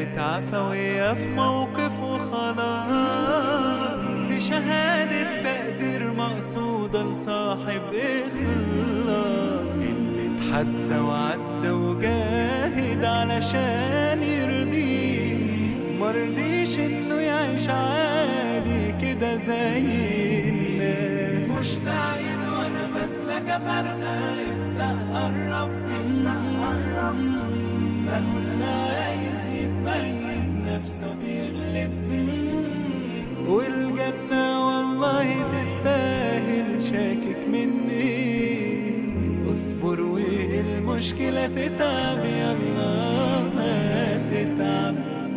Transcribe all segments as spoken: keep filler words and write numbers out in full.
شهادة عفوية في موقف وخلاص، دي شهادة تقدير مقصودة لصاحب إخلاص، اللي اتحدى وعدى وجاهد علشان يرضيه، مرضيش إنه يعيش عادي كده زي الناس. مشتاقين وأنا بسلك فرقة، ابدأ قرب ابدأ قرب، مهما عايز يتميز نفسه بيغلب، والجنة والله تستاهل، شاكك مني اصبر والمشكلة تتعب، يلا ما تتعب.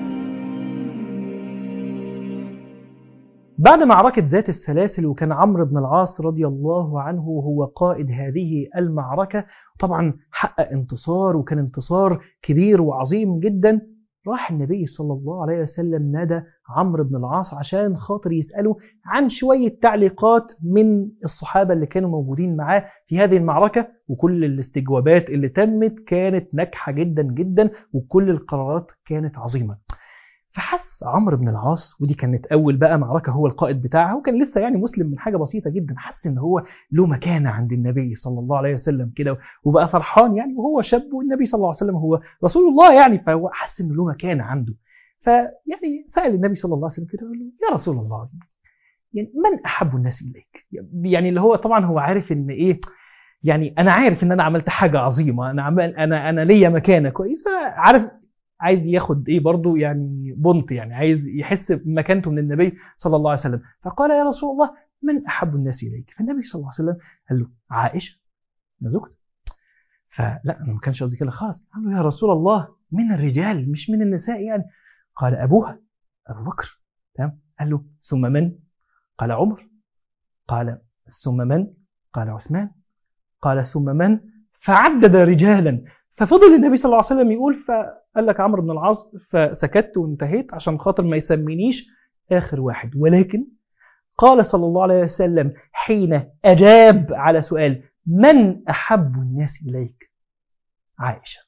بعد معركة ذات السلاسل، وكان عمرو بن العاص رضي الله عنه هو قائد هذه المعركة، طبعا حقق انتصار، وكان انتصار كبير وعظيم جدا. راح النبي صلى الله عليه وسلم نادى عمرو بن العاص عشان خاطر يسأله عن شوية تعليقات من الصحابة اللي كانوا موجودين معاه في هذه المعركة، وكل الاستجوابات اللي تمت كانت ناجحة جدا جدا، وكل القرارات كانت عظيمة. فحس عمرو بن العاص، ودي كانت أول بقى معركة هو القائد بتاعها، وكان لسه يعني مسلم من حاجة بسيطة جدا، حس إن هو له مكانة عند النبي صلى الله عليه وسلم كده، وبقى فرحان يعني، وهو شاب والنبي صلى الله عليه وسلم هو رسول الله يعني، فهو حس إنه له مكانة عنده. فيعني سأل النبي صلى الله عليه وسلم كده، قال له يا رسول الله، يعني من أحب الناس إليك؟ يعني اللي هو طبعا هو عارف إن إيه، يعني أنا عارف إن أنا عملت حاجة عظيمة، أنا عمل أنا أنا ليا مكانة كويسة، عارف عايز ياخد ايه برضو يعني بنط، يعني عايز يحس بمكانته من النبي صلى الله عليه وسلم. فقال يا رسول الله من أحب الناس إليك؟ فالنبي صلى الله عليه وسلم قال له عائشة زوجتي. فلا أنا ما كانش قصدي كده خالص. قال له يا رسول الله من الرجال مش من النساء يعني. قال أبوها أبو بكر. تمام. قال له ثم من؟ قال عمر. قال ثم من؟ قال عثمان. قال ثم من؟ فعدد رجالا. ففضل النبي صلى الله عليه وسلم يقول، فقال لك عمرو بن العاص فسكت وانتهيت عشان خاطر ما يسمينيش آخر واحد. ولكن قال صلى الله عليه وسلم حين أجاب على سؤال من أحب الناس إليك؟ عائشة.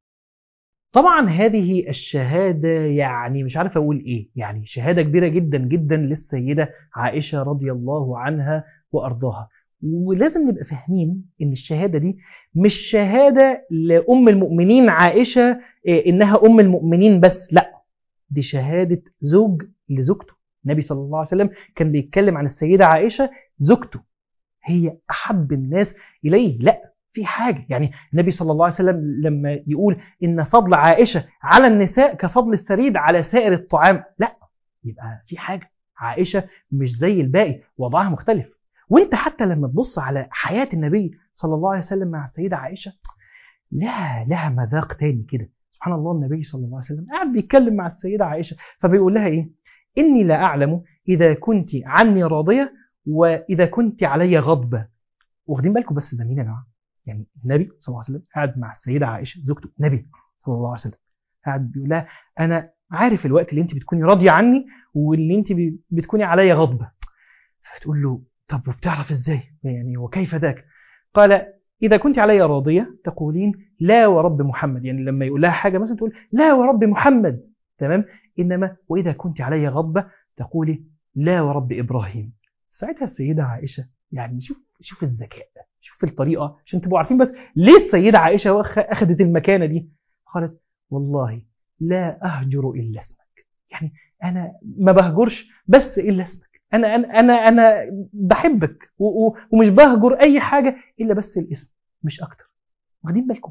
طبعا هذه الشهادة يعني مش عارف أقول إيه، يعني شهادة كبيرة جدا جدا للسيدة عائشة رضي الله عنها وأرضاها. ولازم نبقى فاهمين إن الشهادة دي مش شهادة لأم المؤمنين عائشة إنها أم المؤمنين بس، لا، دي شهادة زوج لزوجته. النبي صلى الله عليه وسلم كان بيتكلم عن السيدة عائشة زوجته، هي أحب الناس إليه. لا، في حاجة، يعني النبي صلى الله عليه وسلم لما يقول إن فضل عائشة على النساء كفضل الثريد على سائر الطعام، لا، يبقى في حاجة، عائشة مش زي الباقي، وضعها مختلف. وانت حتى لما تبص على حياة النبي صلى الله عليه وسلم مع السيدة عائشة، لها لها مذاق تاني كده. سبحان الله، النبي صلى الله عليه وسلم قاعد بيتكلم مع السيدة عائشة، فبيقول لها إيه؟ إني لا أعلم إذا كنت عني راضية وإذا كنت علي غضبة. واخدين بالكم بس ده مين يا جماعة؟ يعني النبي صلى الله عليه وسلم قاعد مع السيدة عائشة زوجته، النبي صلى الله عليه وسلم قاعد بيقول لها أنا عارف الوقت اللي أنت بتكوني راضية عني واللي أنت بتكوني علي غضبة. فتقول له طب وبتعرف إزاي؟ يعني وكيف ذاك؟ قال إذا كنت علي راضية تقولين لا ورب محمد، يعني لما يقول لها حاجة مثلا تقول لا ورب محمد، تمام. إنما وإذا كنت علي غضبة تقولي لا ورب إبراهيم. ساعتها السيدة عائشة، يعني شوف شوف الذكاء، شوف الطريقة عشان تبقوا عارفين بس ليه السيدة عائشة أخذت المكانة دي. قالت والله لا أهجر إلا اسمك، يعني أنا ما بهجرش بس إلا اسمك، أنا أنا أنا أنا بحبك ومش بهجر أي حاجة إلا بس الاسم مش أكتر. واخدين بالكم؟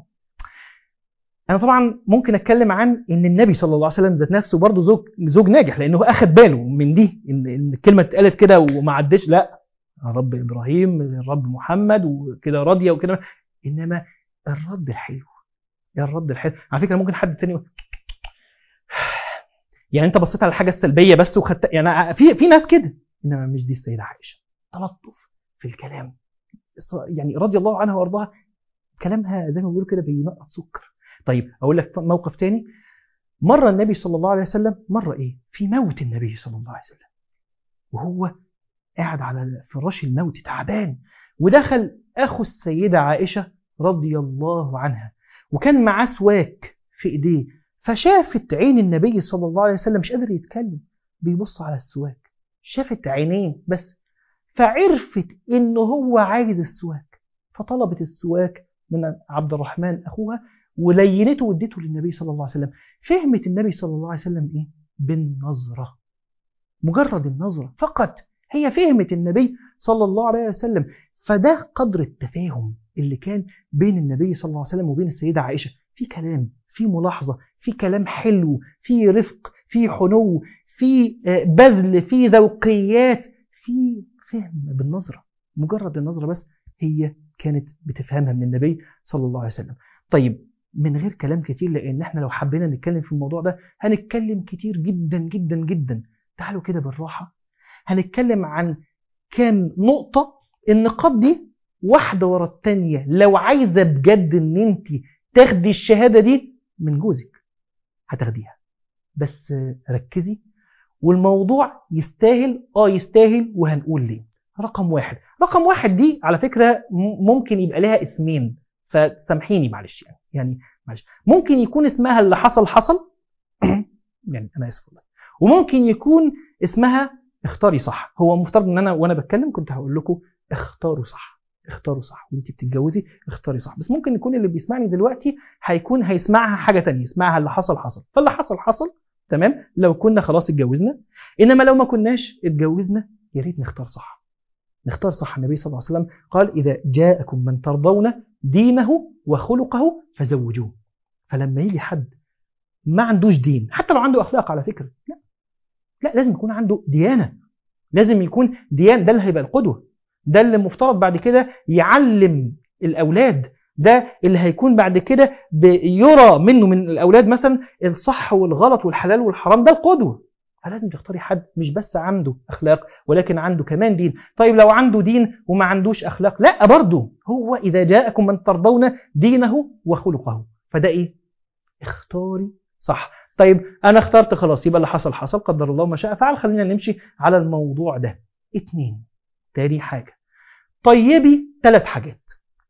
أنا طبعا ممكن أتكلم عن إن النبي صلى الله عليه وسلم ذات نفسه برضه زوج زوج ناجح، لأنه أخذ باله من دي، إن إن الكلمة اتقالت كده وما عدش، لا، رب إبراهيم رب محمد وكده راضية وكده. إنما الرد الحلو، يا الرد الحلو. على فكرة ممكن حد تاني يعني أنت بصيت على الحاجة السلبية بس وخدت، يعني في في ناس كده، إنما مش دي السيدة عائشة. تلطف في الكلام، يعني رضي الله عنها وارضاها، كلامها زي ما بيقولوا كده بينقط سكر. طيب اقول لك موقف تاني. مره النبي صلى الله عليه وسلم، مره ايه في موت النبي صلى الله عليه وسلم، وهو قاعد على فراش الموت تعبان، ودخل اخو السيده عائشه رضي الله عنها، وكان معاه سواك في ايديه، فشافت عين النبي صلى الله عليه وسلم مش قادر يتكلم، بيبص على السواك، شافت عينيه بس، فعرفت إنه هو عايز السواك، فطلبت السواك من عبد الرحمن أخوها ولينته وادته للنبي صلى الله عليه وسلم. فهمت النبي صلى الله عليه وسلم إيه؟ بالنظرة، مجرد النظرة فقط هي فهمت النبي صلى الله عليه وسلم. فده قدر التفاهم اللي كان بين النبي صلى الله عليه وسلم وبين السيدة عائشة، في كلام، في ملاحظة، في كلام حلو، في رفق، في حنو، في بذل، في ذوقيات، في فهم بالنظرة، مجرد النظرة بس هي كانت بتفهمها من النبي صلى الله عليه وسلم. طيب من غير كلام كتير، لأن احنا لو حبينا نتكلم في الموضوع ده هنتكلم كتير جدا جدا جدا، تعالوا كده بالراحة هنتكلم عن كام نقطة. النقاط دي واحدة ورا التانية لو عايزة بجد ان انت تاخدي الشهادة دي من جوزك هتاخديها، بس ركزي والموضوع يستاهل، اه يستاهل، وهنقول ليه. رقم واحد، رقم واحد دي على فكرة ممكن يبقى لها اسمين، فسامحيني معلش يعني يعني معلش ممكن يكون اسمها اللي حصل حصل يعني انا اسف والله، وممكن يكون اسمها اختاري صح. هو مفترض ان انا وانا بتكلم كنت هقول لكم اختاروا صح، اختاروا صح وانت بتتجوزي اختاري صح، بس ممكن يكون اللي بيسمعني دلوقتي هيكون هيسمعها حاجة تانية، يسمعها اللي حصل حصل. فاللي حصل حصل تمام لو كنا خلاص اتجوزنا، انما لو ما كناش اتجوزنا يا ريت نختار صح، نختار صح. النبي صلى الله عليه وسلم قال إذا جاءكم من ترضون دينه وخلقه فزوجوه. فلما يجي حد ما عندوش دين، حتى لو عنده أخلاق على فكرة، لا لا لازم يكون عنده ديانة، لازم يكون ديان، ده اللي هيبقى القدوة، ده اللي مفترض بعد كده يعلم الأولاد، ده اللي هيكون بعد كده يرى منه من الأولاد مثلا الصح والغلط والحلال والحرام، ده القدوة. فلازم تختاري حد مش بس عنده أخلاق ولكن عنده كمان دين. طيب لو عنده دين وما عندوش أخلاق، لا برضه هو إذا جاءكم من ترضون دينه وخلقه، فده إيه؟ اختاري صح. طيب أنا اخترت خلاص، يبقى اللي حصل حصل، قدر الله ما شاء فعل، خلينا نمشي على الموضوع ده. اتنين، تاني حاجة، طيبي ثلاث حاجات: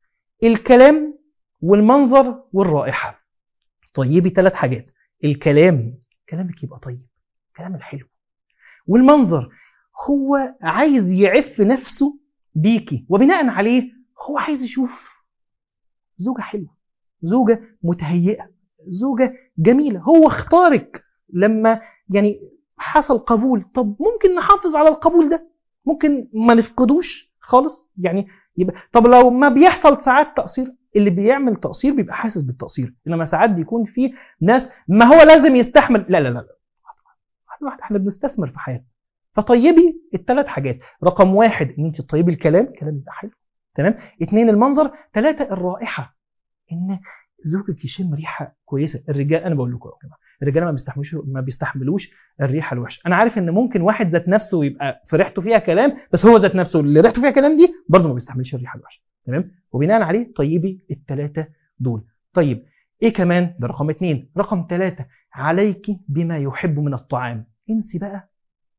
الكلام والمنظر والرائحة. طيبي ثلاث حاجات: الكلام، كلامك يبقى طيب، كلام الحلو، والمنظر هو عايز يعف نفسه بيكي، وبناء عليه هو عايز يشوف زوجة حلوة، زوجة متهيئة، زوجة جميلة. هو اختارك لما يعني حصل قبول، طب ممكن نحافظ على القبول ده، ممكن ما نفقدوش خالص يعني. يبقى طب لو ما بيحصل ساعات تقصير، اللي بيعمل تقصير بيبقى حاسس بالتقصير، انما ساعات بيكون في ناس ما هو لازم يستحمل، لا لا لا لا واحد احنا بنستثمر في حياتنا. فطيبي الثلاث حاجات: رقم واحد ان انت تطيبي الكلام، كلام يبقى حلو تمام، اثنين المنظر، ثلاثة الرائحة، ان زوجك يشم ريحه كويسه. الرجال انا بقول لكم يا جماعه الرجاله ما بيستحملوش ما بيستحملوش الريحه الوحشه. انا عارف ان ممكن واحد ذات نفسه يبقى في ريحته فيها كلام، بس هو ذات نفسه اللي ريحته فيها كلام دي برضه ما بيستحملش الريحه الوحشه تمام. وبناء عليه طيبي الثلاثه دول. طيب ايه كمان؟ ده رقم اثنين. رقم ثلاثة، عليك بما يحب من الطعام. انسي بقى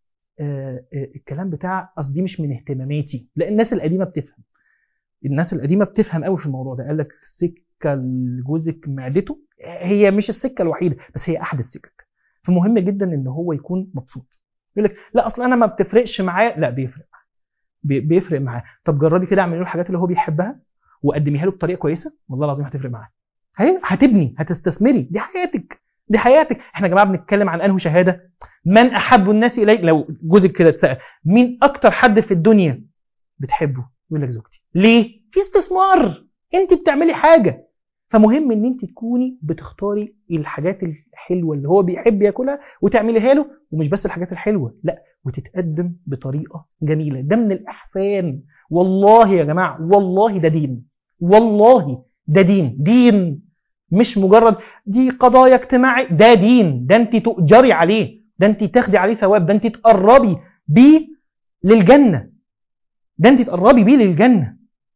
آه آه الكلام بتاع اصل دي مش من اهتماماتي، لا الناس القديمه بتفهم، الناس القديمه بتفهم قوي في الموضوع ده. قال لك سكه لجوزك معدته، هي مش السكه الوحيده بس هي احد السكك، فمهم جدا ان هو يكون مبسوط. يقول لك لا اصل انا ما بتفرقش معاه، لا بيفرق معاه، بي- بيفرق معاه. طب جربي كده اعملي له الحاجات اللي هو بيحبها وقدميها له بطريقه كويسه، والله العظيم هتفرق معاه. هي هتبني، هتستثمري، دي حياتك، دي حياتك. احنا يا جماعه بنتكلم عن انه شهاده، من احب الناس اليك. لو جوزك كده اتسال مين اكتر حد في الدنيا بتحبه، يقول لك زوجتي. ليه؟ في استثمار، انت بتعملي حاجه. فمهم ان انت تكوني بتختاري الحاجات الحلوه اللي هو بيحب ياكلها وتعمليها له، ومش بس الحاجات الحلوه، لا وتتقدم بطريقه جميله. ده من الاحسان، والله يا جماعه والله ده دين، والله ده دين، دين مش مجرد دي قضايا اجتماعي، ده دين، ده انت تؤجري عليه، ده انت تاخدي عليه ثواب، ده انت تقربي بيه للجنه، ده انت تقربي بيه للجنة.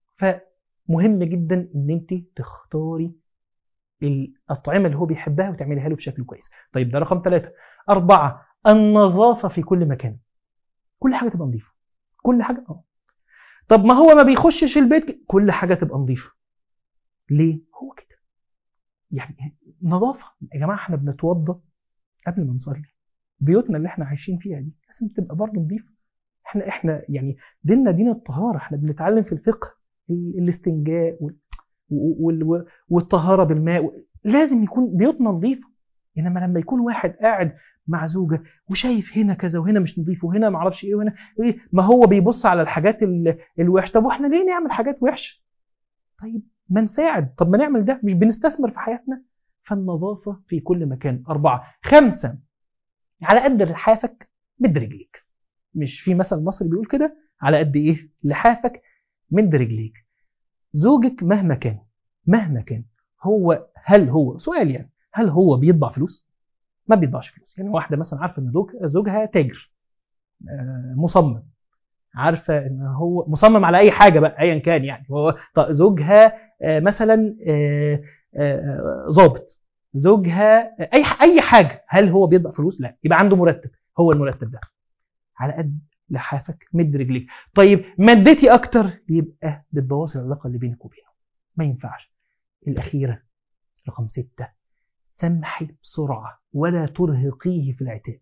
فمهم جدا ان انت تختاري الأطعمة اللي هو بيحبها وتعمليها له بشكل كويس. طيب ده رقم ثلاثة. أربعة، النظافة في كل مكان، كل حاجة تبقى نظيفة، كل حاجة اه. طب ما هو ما بيخشش البيت، كل حاجة تبقى نظيفة. ليه؟ هو كده، يعني نظافة يا جماعة. احنا بنتوضى قبل ما نصلي. بيوتنا اللي احنا عايشين فيها دي لازم تبقى برضه نظيفة. احنا احنا يعني ديننا دين الطهارة. احنا بنتعلم في الفقه الاستنجاء وال- وال- والطهارة بالماء. لازم يكون بيوتنا نظيفة. انما لما يكون واحد قاعد مع زوجة وشايف هنا كذا وهنا مش نظيف وهنا ما اعرفش ايه وهنا ايه، ما هو بيبص على الحاجات ال- الوحشة. طب واحنا ليه نعمل حاجات وحشة؟ طيب ما نساعد، طب ما نعمل ده، مش بنستثمر في حياتنا؟ فالنظافة في كل مكان. أربعة. خمسة، على قد لحافك مد رجليك. مش في مثل مصري بيقول كده؟ على قد ايه لحافك مد رجليك. زوجك مهما كان مهما كان هو، هل هو سؤال يعني هل هو بيطبع فلوس؟ ما بيطبعش فلوس. يعني واحدة مثلا عارفة ان زوج زوجها تاجر، آه، مصمم، عارفة ان هو مصمم على اي حاجة بقى ايا كان، يعني هو طيب زوجها آه، مثلا آه، آه، ضابط، زوجها آه، اي اي حاجة، هل هو بيطبع فلوس؟ لا. يبقى عنده مرتب، هو المرتب ده على قد لحافك مد رجليك. طيب مدتي اكتر يبقى بتبوظ العلاقة اللي بينك وبينه، ما ينفعش. الأخيرة رقم ستة، سمحي بسرعة ولا ترهقيه في العتاب.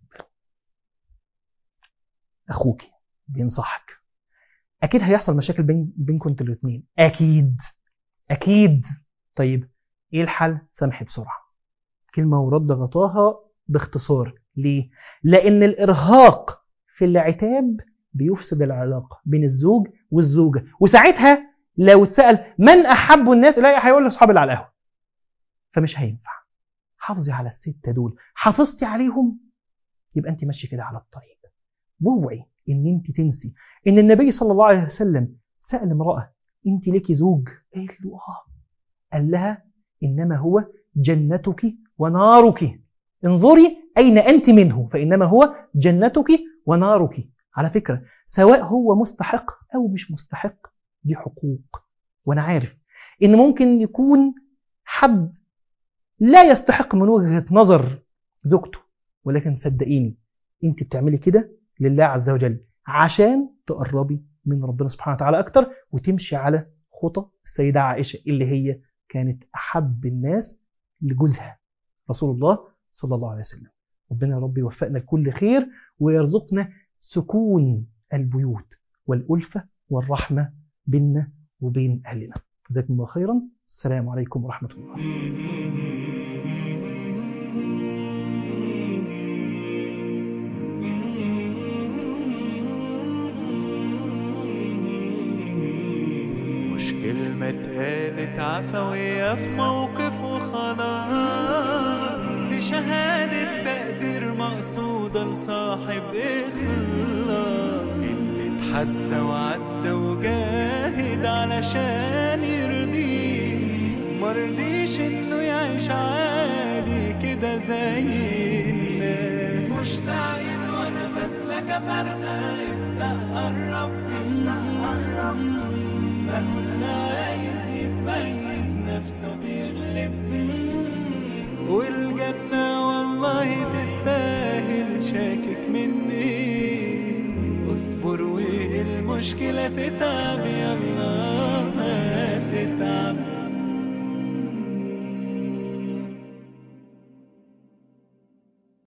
أخوك بينصحك، أكيد هيحصل مشاكل بين بينكم انتوا الاثنين، أكيد أكيد. طيب إيه الحل؟ سمحي بسرعة. كلمة ورد غطاها باختصار. ليه؟ لأن الإرهاق في العتاب بيفسد العلاقة بين الزوج والزوجة، وساعتها لو اتسأل من أحب الناس لا هيقول لأصحاب اللي على القهوة، فمش هينفع. حافظي على الستة دول. حافظتي عليهم يبقى انت ماشي كده على الطريق. واوعي ان انت تنسي ان النبي صلى الله عليه وسلم سأل امرأة انت لك زوج؟ قالت له اه. قال لها انما هو جنتك ونارك، انظري اين انت منه فانما هو جنتك ونارك. على فكرة سواء هو مستحق او مش مستحق، دي حقوق. وانا عارف ان ممكن يكون حد لا يستحق من وجهة نظر زوجته، ولكن صدقيني انت بتعملي كده لله عز وجل عشان تقربي من ربنا سبحانه وتعالى أكتر، وتمشي على خطى السيدة عائشة اللي هي كانت أحب الناس لجوزها رسول الله صلى الله عليه وسلم. ربنا يا رب يوفقنا لكل خير ويرزقنا سكون البيوت والألفة والرحمة بيننا وبين أهلنا. جزاكم الله خيرا. السلام عليكم ورحمة الله. كلمة اتقالت عفوية في موقف وخلاص، بشهادة تقدير مقصودة لصاحب إخلاص. اللي اتحدى وعدى وجاهد علشان يرضيه، مرضيش إنه يعيش عادي كده زي الناس. مشتاقين وأنا بسلك فرقة، ابدأ قرب ابدأ قرب، عايز يبين نفسه بيغلب، والجنة والله تستاهل. شاكك مني اصبر والمشكلة تتعب، يلا ما تتعب.